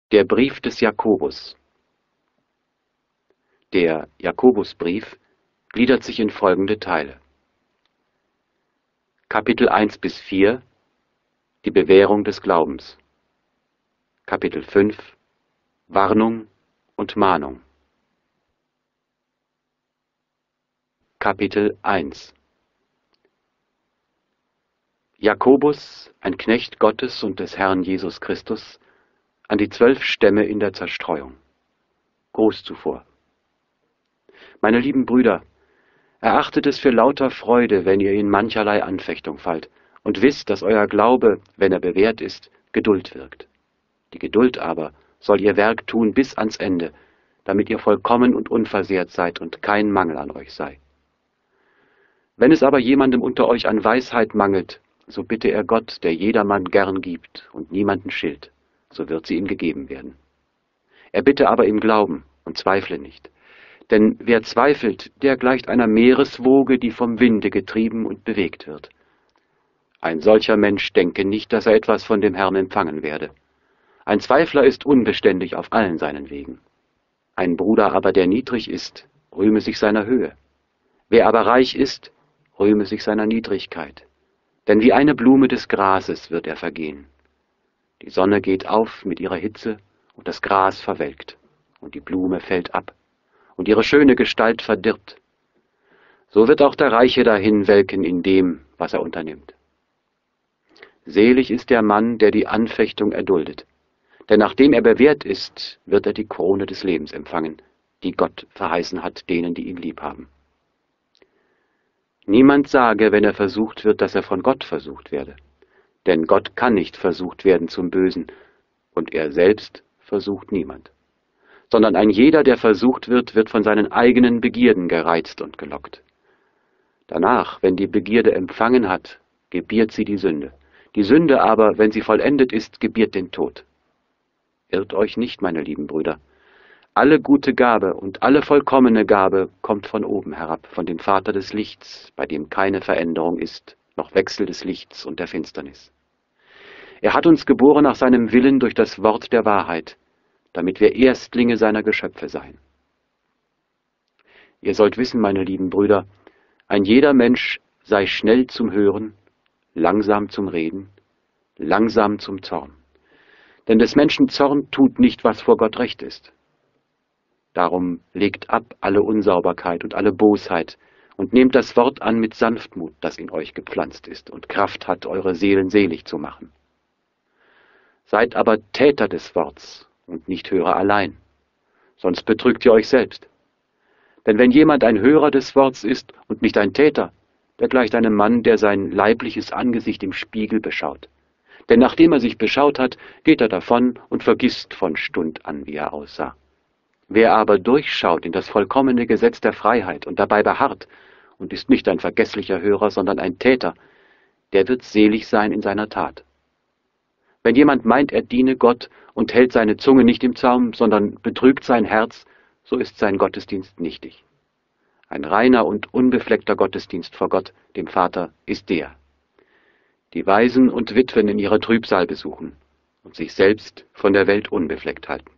Der Brief des Jakobus. Der Jakobusbrief gliedert sich in folgende Teile. Kapitel 1 bis 4 Die Bewährung des Glaubens. Kapitel 5 Warnung und Mahnung. Kapitel 1 Jakobus, ein Knecht Gottes und des Herrn Jesus Christus, an die 12 Stämme in der Zerstreuung. Gruß zuvor. Meine lieben Brüder, erachtet es für lauter Freude, wenn ihr in mancherlei Anfechtung fallt, und wisst, dass euer Glaube, wenn er bewährt ist, Geduld wirkt. Die Geduld aber soll ihr Werk tun bis ans Ende, damit ihr vollkommen und unversehrt seid und kein Mangel an euch sei. Wenn es aber jemandem unter euch an Weisheit mangelt, so bitte er Gott, der jedermann gern gibt und niemanden schilt, so wird sie ihm gegeben werden. Er bitte aber im Glauben und zweifle nicht. Denn wer zweifelt, der gleicht einer Meereswoge, die vom Winde getrieben und bewegt wird. Ein solcher Mensch denke nicht, dass er etwas von dem Herrn empfangen werde. Ein Zweifler ist unbeständig auf allen seinen Wegen. Ein Bruder aber, der niedrig ist, rühme sich seiner Höhe. Wer aber reich ist, rühme sich seiner Niedrigkeit. Denn wie eine Blume des Grases wird er vergehen. Die Sonne geht auf mit ihrer Hitze, und das Gras verwelkt, und die Blume fällt ab, und ihre schöne Gestalt verdirbt. So wird auch der Reiche dahin welken in dem, was er unternimmt. Selig ist der Mann, der die Anfechtung erduldet, denn nachdem er bewährt ist, wird er die Krone des Lebens empfangen, die Gott verheißen hat denen, die ihn lieb haben. Niemand sage, wenn er versucht wird, dass er von Gott versucht werde. Denn Gott kann nicht versucht werden zum Bösen, und er selbst versucht niemand. Sondern ein jeder, der versucht wird, wird von seinen eigenen Begierden gereizt und gelockt. Danach, wenn die Begierde empfangen hat, gebiert sie die Sünde. Die Sünde aber, wenn sie vollendet ist, gebiert den Tod. Irrt euch nicht, meine lieben Brüder. Alle gute Gabe und alle vollkommene Gabe kommt von oben herab, von dem Vater des Lichts, bei dem keine Veränderung ist, noch Wechsel des Lichts und der Finsternis. Er hat uns geboren nach seinem Willen durch das Wort der Wahrheit, damit wir Erstlinge seiner Geschöpfe seien. Ihr sollt wissen, meine lieben Brüder, ein jeder Mensch sei schnell zum Hören, langsam zum Reden, langsam zum Zorn. Denn des Menschen Zorn tut nicht, was vor Gott recht ist. Darum legt ab alle Unsauberkeit und alle Bosheit und nehmt das Wort an mit Sanftmut, das in euch gepflanzt ist und Kraft hat, eure Seelen selig zu machen. Seid aber Täter des Worts und nicht Hörer allein, sonst betrügt ihr euch selbst. Denn wenn jemand ein Hörer des Worts ist und nicht ein Täter, der gleicht einem Mann, der sein leibliches Angesicht im Spiegel beschaut. Denn nachdem er sich beschaut hat, geht er davon und vergisst von Stund an, wie er aussah. Wer aber durchschaut in das vollkommene Gesetz der Freiheit und dabei beharrt und ist nicht ein vergesslicher Hörer, sondern ein Täter, der wird selig sein in seiner Tat. Wenn jemand meint, er diene Gott und hält seine Zunge nicht im Zaum, sondern betrügt sein Herz, so ist sein Gottesdienst nichtig. Ein reiner und unbefleckter Gottesdienst vor Gott, dem Vater, ist der: die Waisen und Witwen in ihrer Trübsal besuchen und sich selbst von der Welt unbefleckt halten.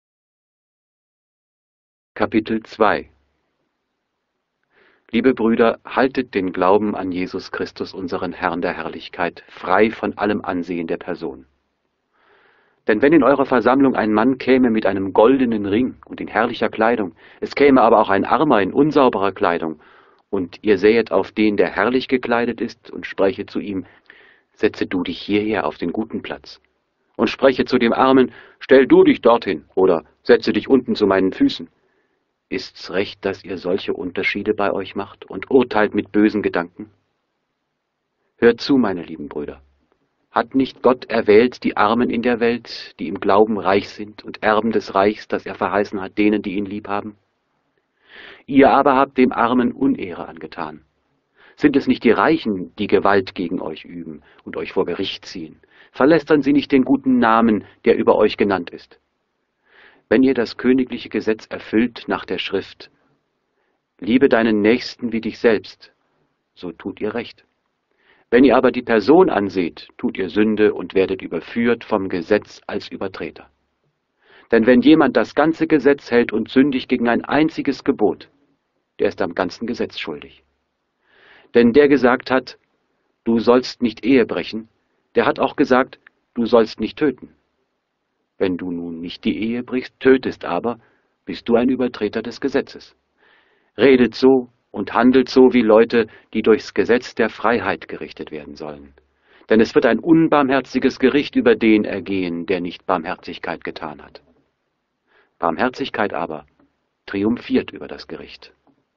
Kapitel 2 Liebe Brüder, haltet den Glauben an Jesus Christus, unseren Herrn der Herrlichkeit, frei von allem Ansehen der Person. Denn wenn in eurer Versammlung ein Mann käme mit einem goldenen Ring und in herrlicher Kleidung, es käme aber auch ein Armer in unsauberer Kleidung, und ihr sähet auf den, der herrlich gekleidet ist, und spräche zu ihm: Setze du dich hierher auf den guten Platz. Und spreche zu dem Armen: Stell du dich dorthin, oder setze dich unten zu meinen Füßen. Ist's recht, dass ihr solche Unterschiede bei euch macht und urteilt mit bösen Gedanken? Hört zu, meine lieben Brüder. Hat nicht Gott erwählt die Armen in der Welt, die im Glauben reich sind und Erben des Reichs, das er verheißen hat, denen, die ihn lieb haben? Ihr aber habt dem Armen Unehre angetan. Sind es nicht die Reichen, die Gewalt gegen euch üben und euch vor Gericht ziehen? Verlästern sie nicht den guten Namen, der über euch genannt ist? Wenn ihr das königliche Gesetz erfüllt nach der Schrift: Liebe deinen Nächsten wie dich selbst, so tut ihr recht. Wenn ihr aber die Person anseht, tut ihr Sünde und werdet überführt vom Gesetz als Übertreter. Denn wenn jemand das ganze Gesetz hält und sündigt gegen ein einziges Gebot, der ist am ganzen Gesetz schuldig. Denn der gesagt hat, du sollst nicht Ehe brechen, der hat auch gesagt, du sollst nicht töten. Wenn du nun nicht die Ehe brichst, tötest aber, bist du ein Übertreter des Gesetzes. Redet so und handelt so wie Leute, die durchs Gesetz der Freiheit gerichtet werden sollen. Denn es wird ein unbarmherziges Gericht über den ergehen, der nicht Barmherzigkeit getan hat. Barmherzigkeit aber triumphiert über das Gericht.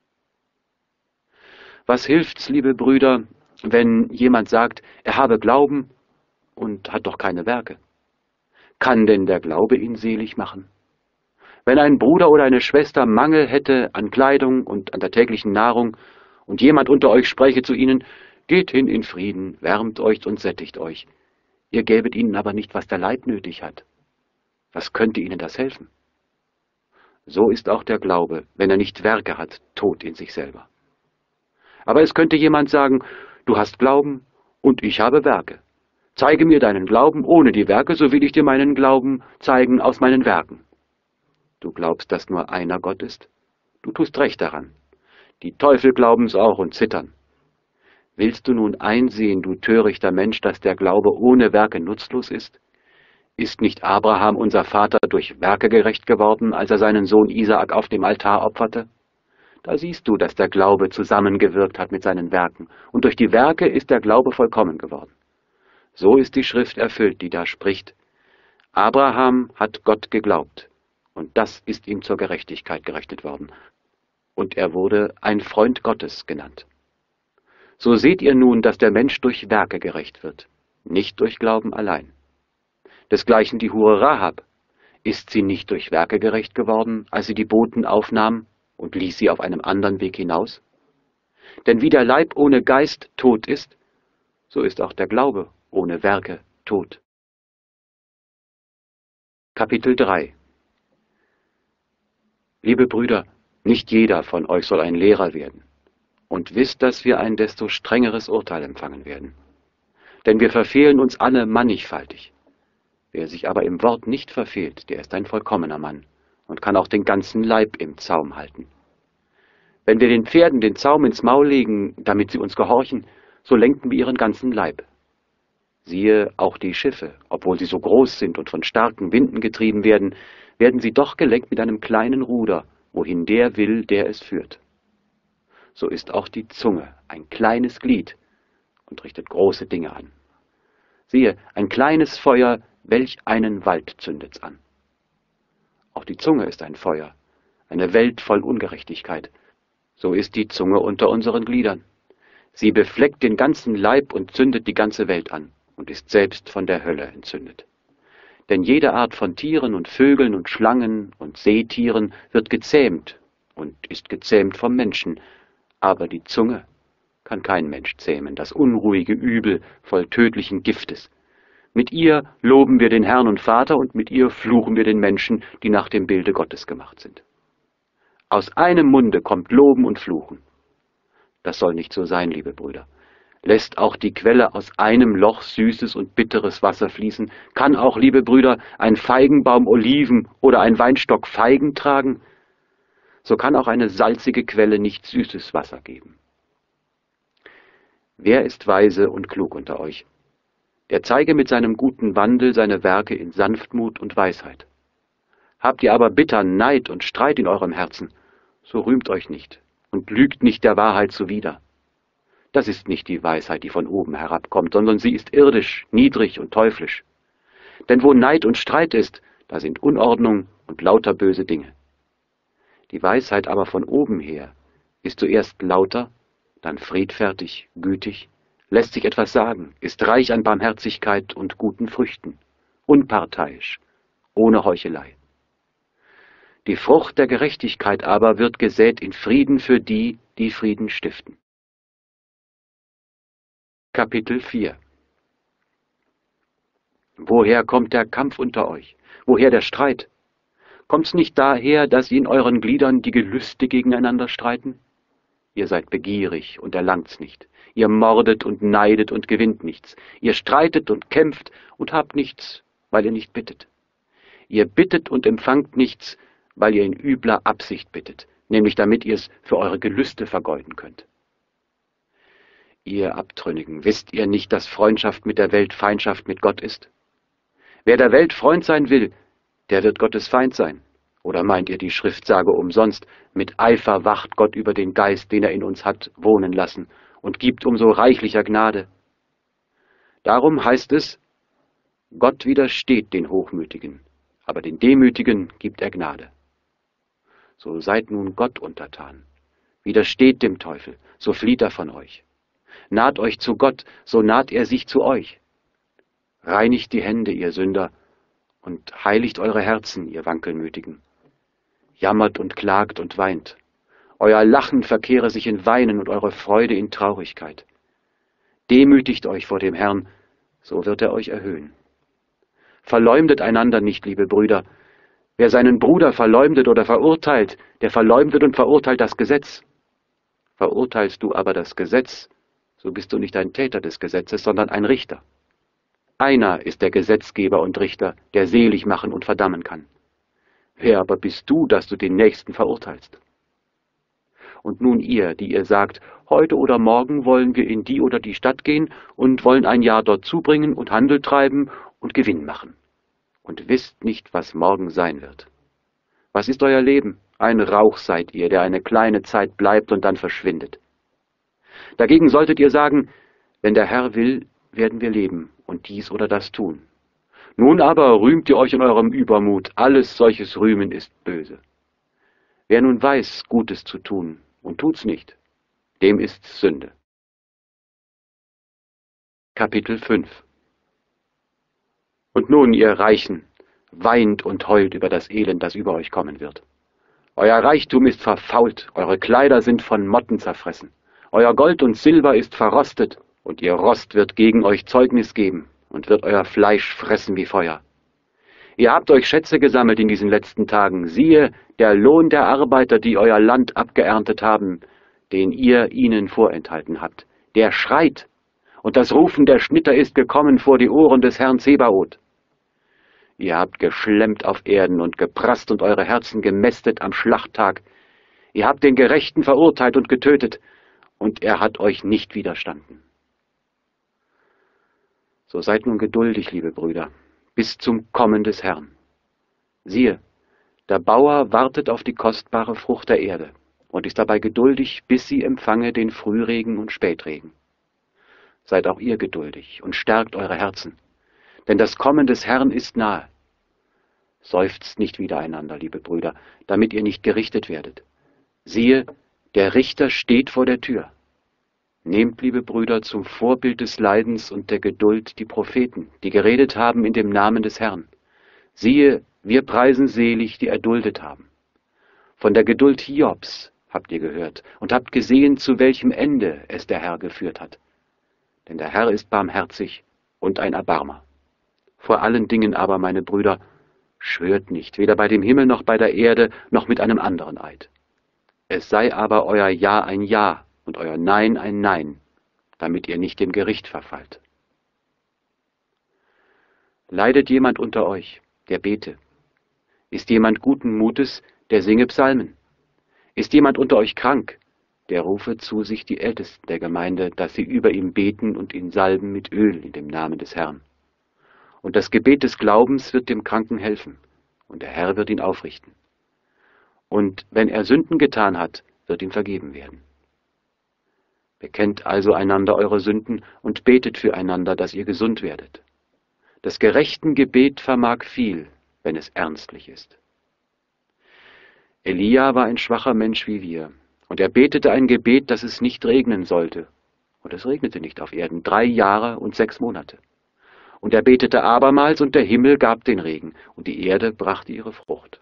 Was hilft's, liebe Brüder, wenn jemand sagt, er habe Glauben und hat doch keine Werke? Kann denn der Glaube ihn selig machen? Wenn ein Bruder oder eine Schwester Mangel hätte an Kleidung und an der täglichen Nahrung und jemand unter euch spräche zu ihnen, geht hin in Frieden, wärmt euch und sättigt euch. Ihr gäbet ihnen aber nicht, was der Leib nötig hat. Was könnte ihnen das helfen? So ist auch der Glaube, wenn er nicht Werke hat, tot in sich selber. Aber es könnte jemand sagen, du hast Glauben und ich habe Werke. Zeige mir deinen Glauben ohne die Werke, so will ich dir meinen Glauben zeigen aus meinen Werken. Du glaubst, dass nur einer Gott ist? Du tust recht daran. Die Teufel glauben's auch und zittern. Willst du nun einsehen, du törichter Mensch, dass der Glaube ohne Werke nutzlos ist? Ist nicht Abraham, unser Vater, durch Werke gerecht geworden, als er seinen Sohn Isaak auf dem Altar opferte? Da siehst du, dass der Glaube zusammengewirkt hat mit seinen Werken, und durch die Werke ist der Glaube vollkommen geworden. So ist die Schrift erfüllt, die da spricht: Abraham hat Gott geglaubt, und das ist ihm zur Gerechtigkeit gerechnet worden, und er wurde ein Freund Gottes genannt. So seht ihr nun, dass der Mensch durch Werke gerecht wird, nicht durch Glauben allein. Desgleichen die Hure Rahab. Ist sie nicht durch Werke gerecht geworden, als sie die Boten aufnahm und ließ sie auf einem anderen Weg hinaus? Denn wie der Leib ohne Geist tot ist, so ist auch der Glaube ohne Werke tot. Kapitel 3. Liebe Brüder, nicht jeder von euch soll ein Lehrer werden. Und wisst, dass wir ein desto strengeres Urteil empfangen werden. Denn wir verfehlen uns alle mannigfaltig. Wer sich aber im Wort nicht verfehlt, der ist ein vollkommener Mann und kann auch den ganzen Leib im Zaum halten. Wenn wir den Pferden den Zaum ins Maul legen, damit sie uns gehorchen, so lenken wir ihren ganzen Leib. Siehe, auch die Schiffe, obwohl sie so groß sind und von starken Winden getrieben werden, werden sie doch gelenkt mit einem kleinen Ruder, wohin der will, der es führt. So ist auch die Zunge ein kleines Glied und richtet große Dinge an. Siehe, ein kleines Feuer, welch einen Wald zündet's an. Auch die Zunge ist ein Feuer, eine Welt voll Ungerechtigkeit. So ist die Zunge unter unseren Gliedern. Sie befleckt den ganzen Leib und zündet die ganze Welt an und ist selbst von der Hölle entzündet. Denn jede Art von Tieren und Vögeln und Schlangen und Seetieren wird gezähmt und ist gezähmt vom Menschen, aber die Zunge kann kein Mensch zähmen, das unruhige Übel voll tödlichen Giftes. Mit ihr loben wir den Herrn und Vater und mit ihr fluchen wir den Menschen, die nach dem Bilde Gottes gemacht sind. Aus einem Munde kommt Loben und Fluchen. Das soll nicht so sein, liebe Brüder. Lässt auch die Quelle aus einem Loch süßes und bitteres Wasser fließen? Kann auch, liebe Brüder, ein Feigenbaum Oliven oder ein Weinstock Feigen tragen? So kann auch eine salzige Quelle nicht süßes Wasser geben. Wer ist weise und klug unter euch? Der zeige mit seinem guten Wandel seine Werke in Sanftmut und Weisheit. Habt ihr aber bittern Neid und Streit in eurem Herzen, so rühmt euch nicht und lügt nicht der Wahrheit zuwider. Das ist nicht die Weisheit, die von oben herabkommt, sondern sie ist irdisch, niedrig und teuflisch. Denn wo Neid und Streit ist, da sind Unordnung und lauter böse Dinge. Die Weisheit aber von oben her ist zuerst lauter, dann friedfertig, gütig, lässt sich etwas sagen, ist reich an Barmherzigkeit und guten Früchten, unparteiisch, ohne Heuchelei. Die Frucht der Gerechtigkeit aber wird gesät in Frieden für die, die Frieden stiften. Kapitel 4. Woher kommt der Kampf unter euch? Woher der Streit? Kommt's nicht daher, dass in euren Gliedern die Gelüste gegeneinander streiten? Ihr seid begierig und erlangt's nicht. Ihr mordet und neidet und gewinnt nichts. Ihr streitet und kämpft und habt nichts, weil ihr nicht bittet. Ihr bittet und empfangt nichts, weil ihr in übler Absicht bittet, nämlich damit ihr es für eure Gelüste vergeuden könnt. Ihr Abtrünnigen, wisst ihr nicht, dass Freundschaft mit der Welt Feindschaft mit Gott ist? Wer der Welt Freund sein will, der wird Gottes Feind sein. Oder meint ihr, die Schrift sage umsonst, mit Eifer wacht Gott über den Geist, den er in uns hat, wohnen lassen und gibt umso reichlicher Gnade? Darum heißt es, Gott widersteht den Hochmütigen, aber den Demütigen gibt er Gnade. So seid nun Gott untertan, widersteht dem Teufel, so flieht er von euch. Naht euch zu Gott, so naht er sich zu euch. Reinigt die Hände, ihr Sünder, und heiligt eure Herzen, ihr Wankelmütigen. Jammert und klagt und weint. Euer Lachen verkehre sich in Weinen und eure Freude in Traurigkeit. Demütigt euch vor dem Herrn, so wird er euch erhöhen. Verleumdet einander nicht, liebe Brüder. Wer seinen Bruder verleumdet oder verurteilt, der verleumdet und verurteilt das Gesetz. Verurteilst du aber das Gesetz, so bist du nicht ein Täter des Gesetzes, sondern ein Richter. Einer ist der Gesetzgeber und Richter, der selig machen und verdammen kann. Wer aber bist du, dass du den Nächsten verurteilst? Und nun ihr, die ihr sagt, heute oder morgen wollen wir in die oder die Stadt gehen und wollen ein Jahr dort zubringen und Handel treiben und Gewinn machen. Und wisst nicht, was morgen sein wird. Was ist euer Leben? Ein Rauch seid ihr, der eine kleine Zeit bleibt und dann verschwindet. Dagegen solltet ihr sagen, wenn der Herr will, werden wir leben und dies oder das tun. Nun aber rühmt ihr euch in eurem Übermut, alles solches Rühmen ist böse. Wer nun weiß, Gutes zu tun und tut's nicht, dem ist's Sünde. Kapitel 5. Und nun, ihr Reichen, weint und heult über das Elend, das über euch kommen wird. Euer Reichtum ist verfault, eure Kleider sind von Motten zerfressen. Euer Gold und Silber ist verrostet, und ihr Rost wird gegen euch Zeugnis geben und wird euer Fleisch fressen wie Feuer. Ihr habt euch Schätze gesammelt in diesen letzten Tagen. Siehe, der Lohn der Arbeiter, die euer Land abgeerntet haben, den ihr ihnen vorenthalten habt, der schreit, und das Rufen der Schnitter ist gekommen vor die Ohren des Herrn Zebaoth. Ihr habt geschlemmt auf Erden und geprasst und eure Herzen gemästet am Schlachttag. Ihr habt den Gerechten verurteilt und getötet, und er hat euch nicht widerstanden. So seid nun geduldig, liebe Brüder, bis zum Kommen des Herrn. Siehe, der Bauer wartet auf die kostbare Frucht der Erde und ist dabei geduldig, bis sie empfange den Frühregen und Spätregen. Seid auch ihr geduldig und stärkt eure Herzen, denn das Kommen des Herrn ist nahe. Seufzt nicht wider einander, liebe Brüder, damit ihr nicht gerichtet werdet. Siehe, der Richter steht vor der Tür. Nehmt, liebe Brüder, zum Vorbild des Leidens und der Geduld die Propheten, die geredet haben in dem Namen des Herrn. Siehe, wir preisen selig, die erduldet haben. Von der Geduld Hiobs habt ihr gehört und habt gesehen, zu welchem Ende es der Herr geführt hat. Denn der Herr ist barmherzig und ein Erbarmer. Vor allen Dingen aber, meine Brüder, schwört nicht, weder bei dem Himmel noch bei der Erde, noch mit einem anderen Eid. Es sei aber euer Ja ein Ja und euer Nein ein Nein, damit ihr nicht dem Gericht verfallt. Leidet jemand unter euch, der bete? Ist jemand guten Mutes, der singe Psalmen? Ist jemand unter euch krank, der rufe zu sich die Ältesten der Gemeinde, dass sie über ihm beten und ihn salben mit Öl in dem Namen des Herrn. Und das Gebet des Glaubens wird dem Kranken helfen, und der Herr wird ihn aufrichten. Und wenn er Sünden getan hat, wird ihm vergeben werden. Bekennt also einander eure Sünden und betet füreinander, dass ihr gesund werdet. Das gerechten Gebet vermag viel, wenn es ernstlich ist. Elia war ein schwacher Mensch wie wir, und er betete ein Gebet, dass es nicht regnen sollte. Und es regnete nicht auf Erden 3 Jahre und 6 Monate. Und er betete abermals, und der Himmel gab den Regen, und die Erde brachte ihre Frucht.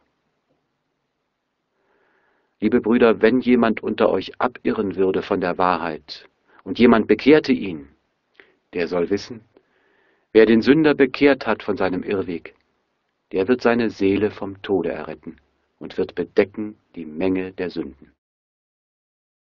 Liebe Brüder, wenn jemand unter euch abirren würde von der Wahrheit, und jemand bekehrte ihn, der soll wissen, wer den Sünder bekehrt hat von seinem Irrweg, der wird seine Seele vom Tode erretten und wird bedecken die Menge der Sünden.